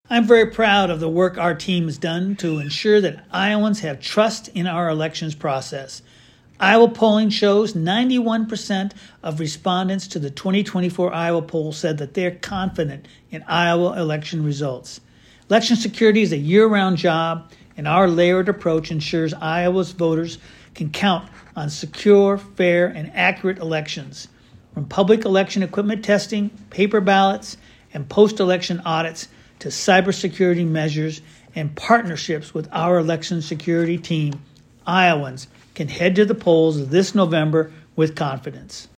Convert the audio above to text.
I'm very proud of the work our team has done to ensure that Iowans have trust in our elections process. Iowa polling shows 91% of respondents to the 2024 Iowa poll said that they're confident in Iowa election results. Election security is a year-round job, and our layered approach ensures Iowa's voters can count on secure, fair, and accurate elections. From public election equipment testing, paper ballots, and post-election audits to cybersecurity measures and partnerships with our election security team, Iowans can head to the polls this November with confidence.